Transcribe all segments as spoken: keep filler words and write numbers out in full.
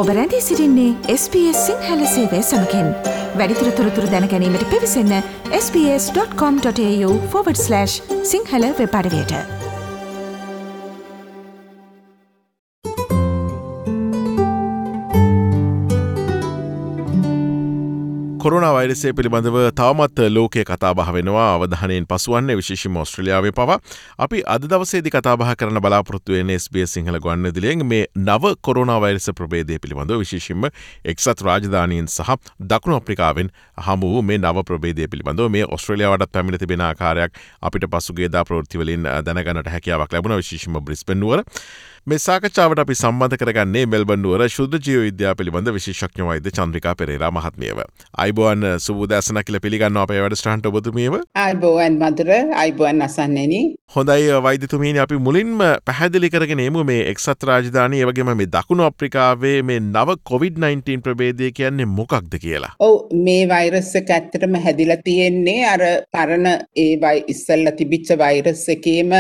ඔබ රැඳී සිටින්නේ එස් බී එස් සිංහල සේවය සමගින්. වැඩිදුර තොරතුරු දැන ගැනීමට පිවිසන්න S B S dot com dot AU forward slash සිංහල වෙබ් අඩවියට. කොරෝනා වෛරසය පිළිබඳව තවමත් ලෝකයේ කතාබහ වෙනවා. අවධානයෙන් පසුවන්නේ විශේෂයෙන්ම ඕස්ට්‍රේලියාවේ පවා. අපි අද දවසේදී කතාබහ කරන්න බලාපොරොත්තු වෙන්නේ එස් බී එස් සිංහල ගුවන්විදුලියෙන් මේ නව කොරෝනා වෛරස ප්‍රභේදය පිළිබඳව, විශේෂයෙන්ම එක්සත් රාජධානියෙන් සහ දකුණු අප්‍රිකාවෙන් හමු වූ මේ නව ප්‍රභේදය පිළිබඳව මේ ඕස්ට්‍රේලියාවටත් පැමිණ තිබෙන ආකාරයක් අපිට පසුගියදා ප්‍රවෘත්ති වලින් දැනගන්නට හැකියාවක් ලැබුණා, විශේෂයෙන්ම බ්‍රිස්බන් නුවර. මේ සාකච්ඡාවට අපි සම්බන්ධ කරගන්නේ මෙල්බන් නුවර ශුද්ධ ජීව විද්‍යාව පිළිබඳ විශේෂඥ වෛද්‍ය චන්ද්‍රිකා පෙරේරා මහත්මියව. අයිබෝන් සුබෝදෑසන කියලා පිළිගන්නවා අපේ වැඩසටහනට ඔබතුමියව. අයිබෝන් මధుර, අයිබෝන් අසන්නේනි. හොඳයි වෛද්‍යතුමීනි, අපි මුලින්ම පැහැදිලි කරගෙන එමු මේ එක්සත් රාජධානිය, ඒ වගේම මේ දකුණු අප්‍රිකාවේ මේ නව කොවිඩ් නයින්ටීන් ප්‍රභේදය කියන්නේ මොකක්ද කියලා. ඔව්, මේ වෛරස් එක ඇත්තටම හැදිලා තියෙන්නේ අර පරණ ඒ ඉස්සෙල්ලා තිබිච්ච වෛරස් එකේම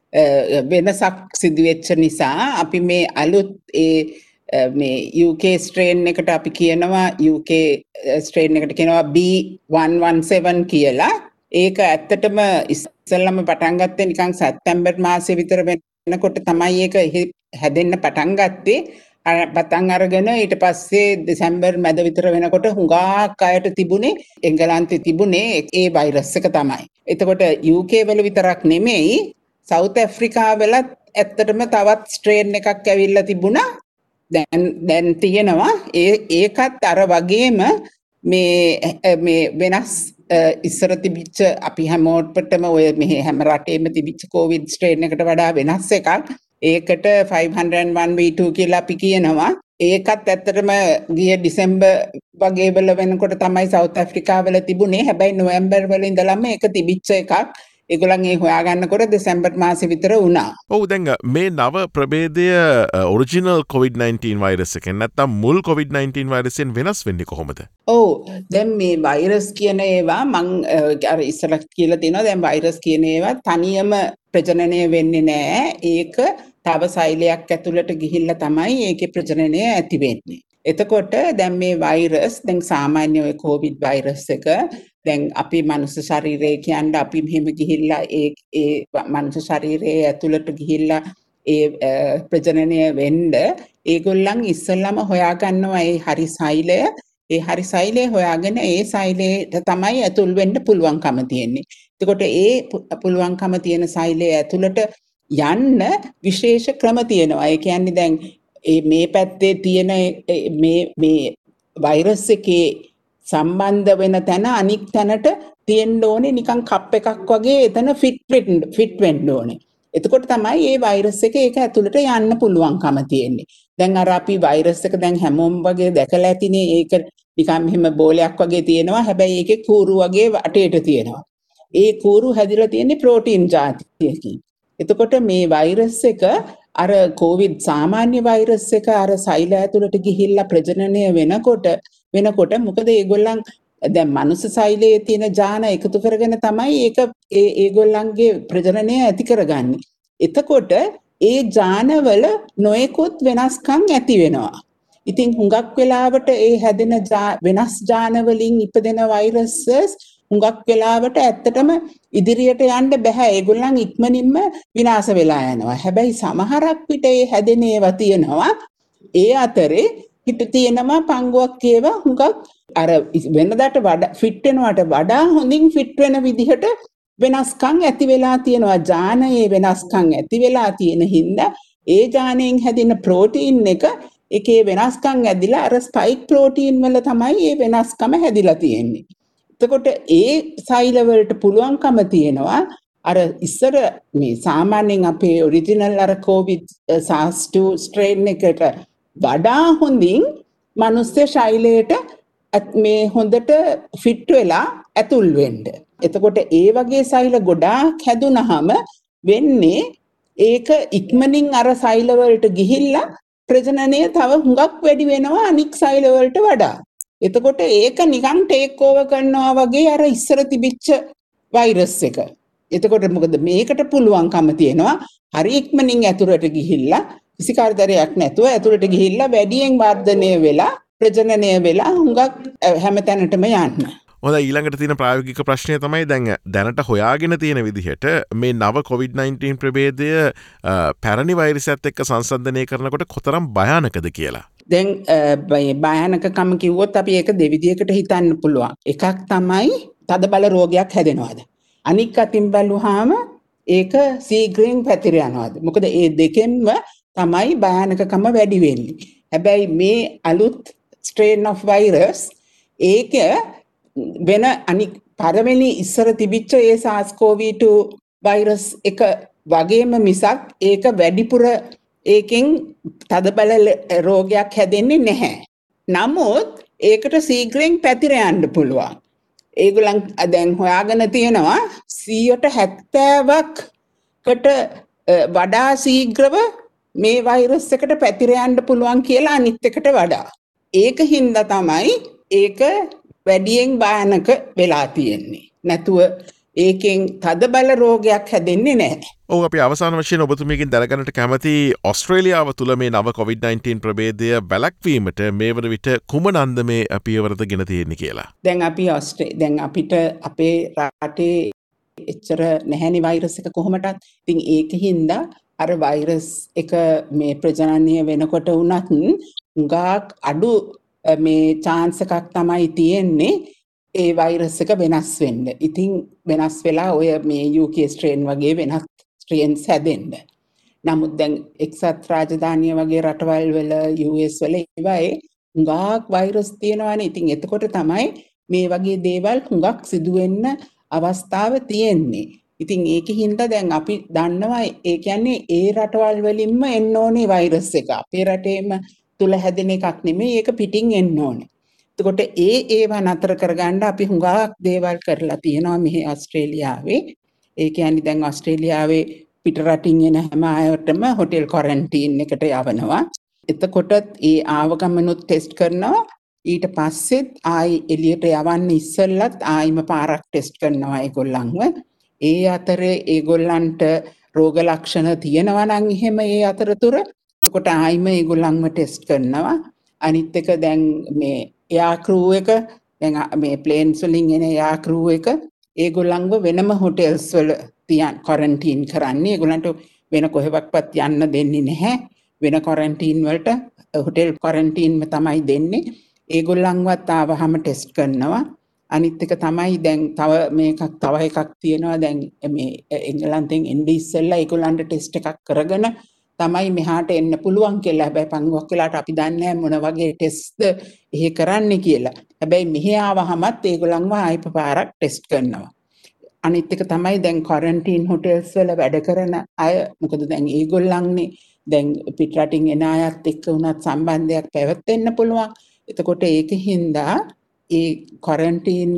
වෙනසක් සිදුවෙච්ච නිසා අපි මේ අලුත් ඒ මේ යූ කේ ස්ට්‍රේන් එකට අපි කියනවා යූ කේ ස්ට්‍රේන් එකට කියනවා බී වන් වන් සෙවන් කියලා. ඒක ඇත්තටම ඉස්සෙල්ලාම පටන් ගත්තේ නිකන් සැප්තැම්බර් මාසෙ විතර වෙනකොට තමයි ඒක හැදෙන්න පටන් ගත්තේ. පටන් අරගෙන ඊට පස්සේ දෙසැම්බර් මැද විතර වෙනකොට හුඟක් අයට තිබුණේ එංගලන්තේ තිබුණේ ඒ වෛරස් එක තමයි. එතකොට යූ කේ වල විතරක් නෙමෙයි, සවුත් ඇෆ්‍රිකාවලත් ඇත්තටම තවත් ස්ට්‍රේන් එකක් ඇවිල්ලා තිබුණා. දැන් දැන් තියෙනවා ඒ ඒකත් අර වගේම මේ මේ වෙනස් ඉස්සර තිබිච්ච අපි හැමෝටම ඔය මේ හැම රටේම තිබිච්ච කොවිඩ් ස්ට්‍රේන් එකට වඩා වෙනස් එකක්. ඒකට ෆයිව් හන්ඩ්‍රඩ් වන් වී ටූ කියලා අපි කියනවා. ඒකත් ඇත්තටම ගිය ඩිසෙම්බර් වගේ වල වෙනකොට තමයි සවුත් ඇෆ්‍රිකාවල තිබුණේ. හැබැයි නොවැම්බර් වල ඉඳලම ඒක තිබිච්ච එකක්. ඒගොල්ලන් ඒ හොයාගන්නකොට දෙසැම්බර් මාසෙ විතර වුණා. ඔව්, දැන් මේ නව ප්‍රභේදය ඔරිජිනල් කොවිඩ් නයින්ටීන් වෛරස් එකෙන් නැත්නම් මුල් කොවිඩ් නයින්ටීන් වෛරසෙන් වෙනස් වෙන්නේ කොහොමද? ඔව්, දැන් මේ වෛරස් කියන ඒවා මං අර ඉස්සර කියලා තියෙනවා. දැන් වෛරස් කියන ඒවා තනියම ප්‍රජනනය වෙන්නේ නැහැ. ඒක තව සෛලයක් ඇතුළට ගිහිල්ලා තමයි ඒකේ ප්‍රජනනය ඇති වෙන්නේ. එතකොට දැන් මේ වෛරස්, දැන් සාමාන්‍ය ඔය කොවිඩ් වෛරස් එක දැන් අපි මනුස්ස ශරීරය කියන්නේ අපි මෙහෙම ගිහිල්ලා ඒ ඒ මනුස්ස ශරීරයේ ඇතුළට ගිහිල්ලා ඒ ප්‍රජනනය වෙන්න ඒගොල්ලන් ඉස්සෙල්ලාම හොයාගන්නවා ඒ හරි සෛලය. ඒ හරි සෛලය හොයාගෙන ඒ සෛලයට තමයි ඇතුල් වෙන්න පුළුවන්කම තියෙන්නේ. එතකොට ඒ පුළුවන්කම තියෙන සෛලය ඇතුළට යන්න විශේෂ ක්‍රම තියෙනවා. ඒ කියන්නේ දැන් ඒ මේ පැත්තේ තියෙන මේ මේ වෛරස් එකේ සම්බන්ධ වෙන තැන අනික් තැනට තියෙන්න ඕනේ නිකන් කප් එකක් වගේ එතන ෆිට වෙන්න ෆිට වෙන්න ඕනේ. එතකොට තමයි මේ වෛරස් එක ඒක ඇතුළට යන්න පුළුවන්කම තියෙන්නේ. දැන් අර අපි වෛරස් එක දැන් හැමෝම වගේ දැකලා ඇතිනේ. ඒක නිකන් මෙහෙම බෝලයක් වගේ තියෙනවා. හැබැයි ඒකේ කූරු වගේ වටේට තියෙනවා. ඒ කූරු හැදිලා තියෙන්නේ ප්‍රෝටීන් ජාතියකින්. එතකොට මේ වෛරස් එක අර කොවිඩ් සාමාන්‍ය වෛරස් එක අර සෛල ඇතුළට ගිහිල්ලා ප්‍රජනනය වෙනකොට වෙනකොට මොකද ඒගොල්ලන් දැන් මනුස්ස සෛලයේ තියෙන ජාන එකතු කරගෙන තමයි ඒක ඒ ඒගොල්ලන්ගේ ප්‍රජනනය ඇති කරගන්නේ. එතකොට ඒ ජානවල නොයෙකුත් වෙනස්කම් ඇති වෙනවා. ඉතින් හුඟක් වෙලාවට ඒ හැදෙන වෙනස් ජාන වලින් ඉපදෙන වෛරසස් හුඟක් වෙලාවට ඇත්තටම ඉදිරියට යන්න බෑ. ඒගොල්ලන් ඉක්මනින්ම විනාශ වෙලා යනවා. හැබැයි සමහරක් විට ඒ හැදෙන ඒවා තියෙනවා. ඒ අතරේ හිට තියෙනවා පංගුවක් ඒවා හුඟක් අර වෙනදාට වඩා ෆිට වෙනවට වඩා හොඳින් ෆිට වෙන විදිහට වෙනස්කම් ඇති වෙලා තියෙනවා. ජානයේ වෙනස්කම් ඇති වෙලා තියෙන හින්දා ඒ ජානයෙන් හැදෙන ප්‍රෝටීන් එක එකේ වෙනස්කම් ඇදිලා අර ස්පයික් ප්‍රෝටීන් වල තමයි මේ වෙනස්කම හැදිලා තියෙන්නේ. එතකොට ඒ සෛල වලට පුළුවන්කම තියෙනවා අර ඉස්සර මේ සාමාන්‍යයෙන් අපේ ඔරිජිනල් අර කොවිඩ් සාස් ටූ ස්ට්‍රේන් එකට වඩා හොඳින් මනුස්ස ශෛලයට මේ හොඳට ෆිට වෙලා ඇතුල් වෙන්න. එතකොට ඒ වගේ සෛල ගොඩාක් හැදුනහම වෙන්නේ ඒක ඉක්මනින් අර සෛල වලට ගිහිල්ලා ප්‍රජනනය තව හුඟක් වැඩි වෙනවා අනික් සෛල වලට වඩා. එතකොට ඒක නිකන් ටේක් ඕවර් කරනවා වගේ අර ඉස්සර තිබිච්ච වෛරස් එක. එතකොට මොකද මේකට පුළුවන්කම තියෙනවා හරි ඉක්මනින් ඇතුළට ගිහිල්ලා කිසි කරදරයක් නැතුව ඇතුළට ගිහිල්ලා වැඩියෙන් වර්ධනය වෙලා ප්‍රජනනය වෙලා හුඟක් හැමතැනටම යන්න. හොඳ ඊළඟට තියෙන ප්‍රායෝගික ප්‍රශ්නය තමයි දැන් දැනට හොයාගෙන තියෙන විදිහට මේ නව කොවිඩ් නයින්ටීන් ප්‍රභේදය පැරණි වෛරසයත් එක්ක සංසන්ධනය කරනකොට කොතරම් භයානකද කියලා. දැන් භයානකකම කිව්වොත් අපි ඒක දෙවිදියකට හිතන්න පුළුවන්. එකක් තමයි තදබල රෝගයක් හැදෙනවාද. අනික් අතින් බැලුවාම ඒක සීඝ්‍රයෙන් පැතිර යනවාද. මොකද ඒ දෙකෙන්ම තමයි භයානකකම වැඩි වෙන්නේ. හැබැයි මේ අලුත් ස්ට්‍රේන් of virus ඒක වෙන අනික් පළවෙනි ඉස්සර තිබිච්ච ඒ SARS-C o V two virus එක වගේම මිසක් ඒක වැඩිපුර ඒකෙන් තදබල රෝගයක් හැදෙන්නේ නැහැ. නමුත් ඒකට සීඝ්‍රයෙන් පැතිර යන්න පුළුවන්. ඒගොල්ලන් දැන් හොයාගෙන තියෙනවා සියයට හැත්තෑවකට වඩා සීඝ්‍රව මේ වෛරස් එකට පැතිර යන්න පුළුවන් කියලා අනිත් එකට වඩා. ඒක හින්දා තමයි ඒක වැඩියෙන් භයානක වෙලා තියෙන්නේ. නැතුව ඒකෙන් තදබල රෝගයක් හැදෙන්නේ නැහැ. ඔව් අපි අවසාන වශයෙන් ඔබතුමියකින් දැනගන්නට කැමති ඔස්ට්‍රේලියාව තුළ මේ නව කොවිඩ් නයින්ටීන් ප්‍රභේදය වැළැක්වීමට මේ වන විට කුමන අන්දමේ පියවරද ගෙන තියෙන්නේ කියලා. දැන් අපි ඔස්ට්‍රේ දැන් අපිට අපේ රටේ එච්චර නැහැනි වෛරස් එක කොහොමටත්. ඉතින් ඒක හින්දා අර වෛරස් එක මේ ප්‍රජනනය වෙනකොට වුණත් උඟාක් අඩු මේ chance එකක් තමයි තියෙන්නේ ඒ වෛරස් එක වෙනස් වෙන්න. ඉතින් වෙනස් වෙලා ඔය මේ U K strain වගේ වෙනස් strains හැදෙන්න. නමුත් දැන් එක්සත් රාජධානිය වගේ රටවල් වල U S වල ඒවායේ හුඟක් වෛරස් තියෙනවානේ. ඉතින් එතකොට තමයි මේ වගේ දේවල් හුඟක් සිදු වෙන්න අවස්ථාව තියෙන්නේ. ඉතින් ඒක හින්දා දැන් අපි දන්නවා ඒ කියන්නේ ඒ රටවල් වලින්ම එන්න ඕනේ වෛරස් එක. අපේ රටේම තුල හැදෙන එකක් නෙමෙයි, ඒක පිටින් එන්න ඕනේ. එතකොට ඒ ඒවා නතර කරගන්න අපි හුඟක් දේවල් කරලා තියෙනවා මෙහි ඕස්ට්‍රේලියාවේ. ඒ කියන්නේ දැන් ඕස්ට්‍රේලියාවේ පිට රටින් එන හැම අයටම හොටෙල් ක්වරන්ටීන් එකට යවනවා. එතකොට ඒ ආව ගමනුත් ටෙස්ට් කරනවා. ඊට පස්සෙත් ආයි එළියට යවන්න ඉස්සෙල්ලත් ආයිම පාරක් ටෙස්ට් කරනවා ඒගොල්ලන්ව. ඒ අතරේ ඒගොල්ලන්ට රෝග ලක්ෂණ තියෙනවා නම් එහෙම ඒ අතරතුර එතකොට ආයිම ඒගොල්ලන්ව ටෙස්ට් කරනවා. අනිත් එක දැන් මේ එයා ක්‍රූ එක දැන් මේ ප්ලේන්ස් වලින් එන එයා ක්‍රූ එක ඒගොල්ලන්ව වෙනම හොටෙල්ස් වල තියන් ක්වරන්ටීන් කරන්නේ. ඒගොල්ලන්ට වෙන කොහෙවත්වත් යන්න දෙන්නේ නැහැ. වෙන ක්වරන්ටීන් වලට හොටෙල් ක්වරන්ටීන්ම තමයි දෙන්නේ. ඒගොල්ලන්වත් ආවහම ටෙස්ට් කරනවා. අනිත් එක තමයි දැන් තව මේකක් තව එකක් තියෙනවා. දැන් මේ එංගලන්තෙන් එන්නේ ඉස්සෙල්ලා ඒගොල්ලන්ට ටෙස්ට් එකක් කරගෙන තමයි මෙහාට එන්න පුළුවන් කියලා. හැබැයි පංගුවක් වෙලාට අපි දන්නේ නැහැ මොන වගේ ටෙස්ට්ද එහෙ කරන්නේ කියලා. හැබැයි මෙහි ආවහමත් ඒගොල්ලන්ව ආයිප පාරක් ටෙස්ට් කරනවා. අනිත් එක තමයි දැන් ක්වරන්ටීන් හොටෙල්ස් වල වැඩ කරන අය. මොකද දැන් ඒගොල්ලන්නේ දැන් පිට රටින් එන අයත් එක්ක උනත් සම්බන්ධයක් පැවැත්වෙන්න පුළුවන්. එතකොට ඒක හින්දා ඒ ක්වරන්ටීන්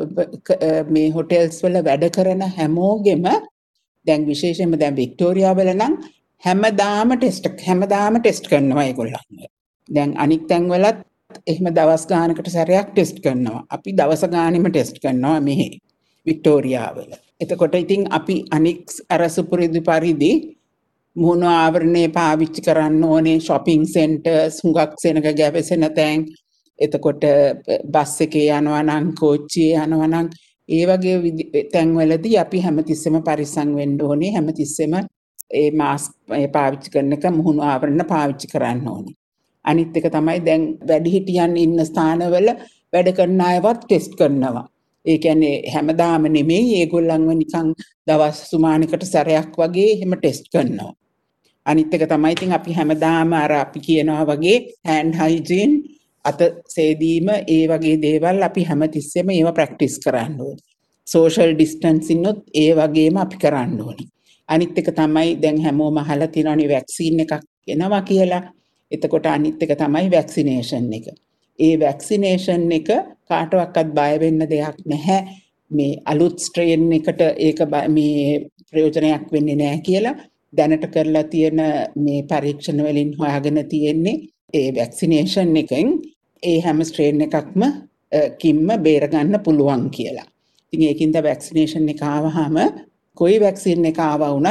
මේ හොටෙල්ස් වල වැඩ කරන හැමෝගෙම දැන් විශේෂයෙන්ම දැන් වික්ටෝරියා වල නම් හැමදාම ටෙස්ට් හැමදාම ටෙස්ට් කරනවා ඒගොල්ලන්ව. දැන් අනික් තැන්වලත් එහෙම දවස් ගානකට සැරයක් ටෙස්ට් කරනවා. අපි දවස ගානෙම ටෙස්ට් කරනවා මෙහි වික්ටෝරියා වල. එතකොට ඉතින් අපි අනික් අර සුපුරුදු පරිදි මුහුණ ආවරණය පාවිච්චි කරන්න ඕනේ. shopping centers හුඟක් සෙනග ගැවසෙන තැන්. එතකොට බස් එකේ යනවා නම් කෝච්චියේ යනවා නම් ඒ වගේ තැන්වලදී අපි හැමතිස්සෙම පරිස්සම් වෙන්න ඕනේ. හැමතිස්සෙම ඒ මාස්ක් පාවිච්චි කරන එක මුහුණු ආවරණ පාවිච්චි කරන්න ඕනේ. අනිත් එක තමයි දැන් වැඩිහිටියන් ඉන්න ස්ථානවල වැඩ කරන අයවත් ටෙස්ට් කරනවා. ඒ කියන්නේ හැමදාම නෙමෙයි ඒගොල්ලන්ව නිකන් දවස් සුමානකට සැරයක් වගේ එහෙම ටෙස්ට් කරනවා. අනිත් එක තමයි ඉතින් අපි හැමදාම අර අපි කියනවා වගේ hand hygiene අත සේදීම ඒ වගේ දේවල් අපි හැමතිස්සෙම ඒව ප්‍රැක්ටිස් කරන්න ඕනේ. social distancing උත් ඒ වගේම අපි කරන්න ඕනේ. අනිත් එක තමයි දැන් හැමෝම අහලා තියෙනවානේ වැක්සින් එකක් එනවා කියලා. එතකොට අනිත් එක තමයි වැක්සිනේෂන් එක. ඒ වැක්සිනේෂන් එක කාටවත් බය වෙන්න දෙයක් නැහැ. මේ අලුත් ස්ට්‍රේන් එකට ඒක මේ ප්‍රයෝජනයක් වෙන්නේ නැහැ කියලා දැනට කරලා තියෙන මේ පරීක්ෂණ වලින් හොයාගෙන තියෙන්නේ ඒ වැක්සිනේෂන් එකෙන් ඒ හැම ස්ට්‍රේන් එකක්ම කිම්ම බේර ගන්න පුළුවන් කියලා. ඉතින් ඒකින්ද වැක්සිනේෂන් එක ආවහම කොයි වැක්සින් එක ආවා වුණත්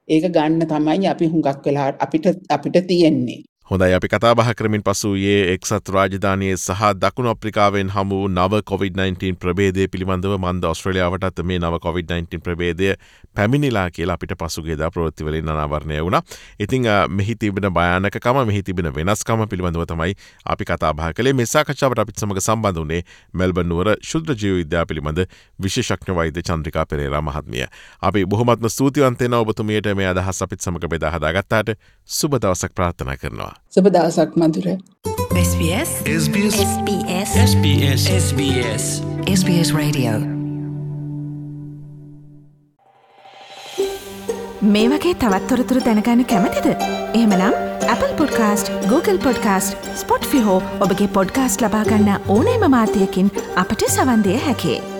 ඒක ගන්න තමයි අපි හුඟක් වෙලාවට අපිට අපිට තියෙන්නේ. හොඳයි අපි කතාබහ කරමින් පසු ඒ එක්සත් රාජධානයේ සහ දකුණු අප්‍රිකාවෙන් හමු නව කොවිඩ් නයින්ටීන් ප්‍රභේදය පිළිබඳව මන්ද ඔස්ට්‍රේලියාවටත් මේ නව කොවිඩ් නයින්ටීන් ප්‍රභේදය පැමිණිලා කියලා අපිට පසුගියදා ප්‍රවෘත්තිවලින් අනාවරණය වුණා. ඉතින් මෙහි තිබෙන භයානකකම මෙහි තිබෙන වෙනස්කම පිළිබඳව තමයි අපි කතාබහ කළේ. මේ සාකච්ඡාවට අපිත් සමග සම්බන්ධ වුණේ මෙල්බන් නුවර ශුද්‍ර ජීව විද්‍යාව පිළිබඳ විශේෂඥ වෛද්‍ය චන්ද්‍රිකා පෙරේරා මහත්මිය. අපි බොහොමත්ම ස්තුතිවන්ත වෙනවා ඔබතුමියට මේ අදහස් අපිත් සමග බෙදා හදාගත්තාට. සුබ දවසක් ප්‍රාර්ථනා කරනවා. සුබ දවසක් මధుර. S B S S B S S B S S B S S B S S B S Radio. මේ වගේ තවත් තොරතුරු දැනගන්න කැමතිද? එහෙමනම් Apple Podcast, Google Podcast, Spotify හෝ ඔබගේ podcast ලබා ගන්න ඕනෑම මාධ්‍යයකින් අපට සවන් දෙන්න හැකියි.